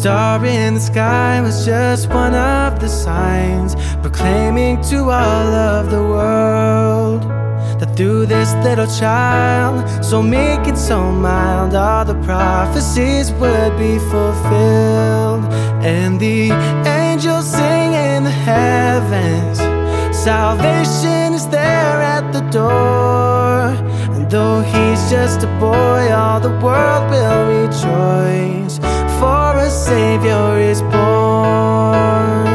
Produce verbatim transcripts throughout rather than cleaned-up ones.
star in the sky was just one of the signs, proclaiming to all of the world that through this little child, so meek and so mild, all the prophecies would be fulfilled. And the angels sing in the heavens, salvation is there at the door. And though he's just a boy, all the world will rejoice, for a Savior is born.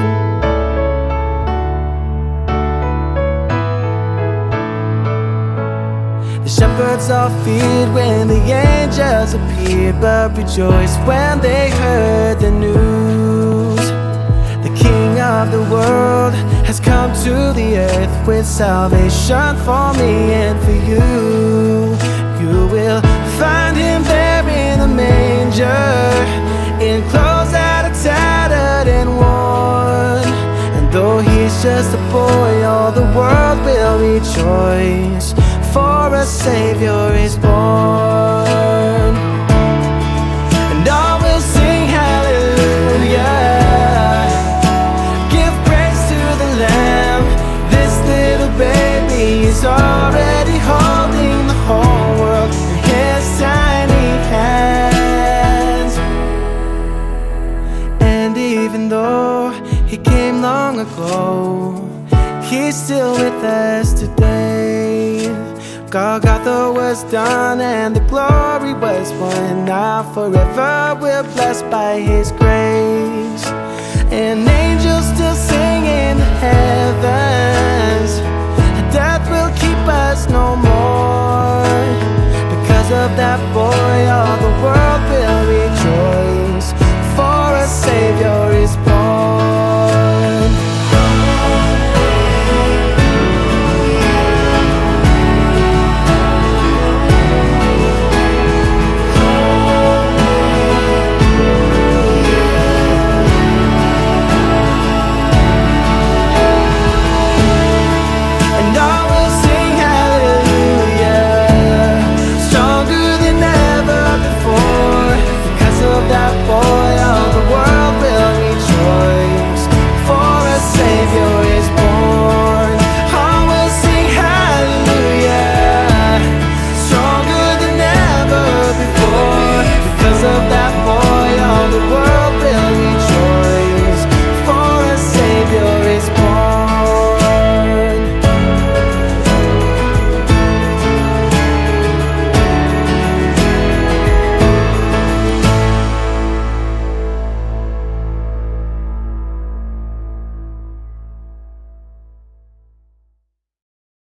The shepherds all feared when the angels appeared, but rejoiced when they heard the news. The King of the world has come to the earth with salvation for me and for you. You will find him there in the manger, in clothes that are tattered and worn. And though he's just a boy, all the world will rejoice, for a Savior is born. And all will sing hallelujah, give praise to the Lamb. This little baby is already holding the whole world in his tiny hands. And even though he came long ago, he's still with us today. Golgotha was done and the glory was won. Now forever we're blessed by his grace. And angels still sing in the heavens, death will keep us no more, because of that boy